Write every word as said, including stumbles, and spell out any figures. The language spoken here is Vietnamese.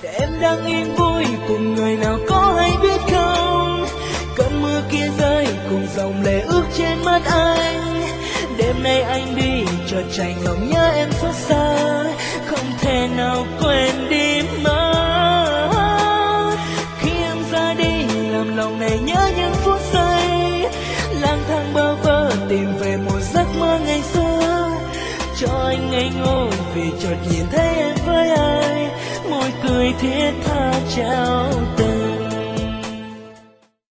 Em đang yên vui cùng người nào có hay biết không? Cơn mưa kia rơi cùng dòng lệ ướt trên mắt anh. Đêm nay anh đi chợt chạnh lòng nhớ em xót xa, không thể nào quên đi mất. Khi em ra đi làm lòng này nhớ những phút giây lang thang bơ vơ tìm về một giấc mơ ngày xưa. Cho anh ngây ngô vì chợt nhìn thấy em với ai, môi cười thiết tha trao từ.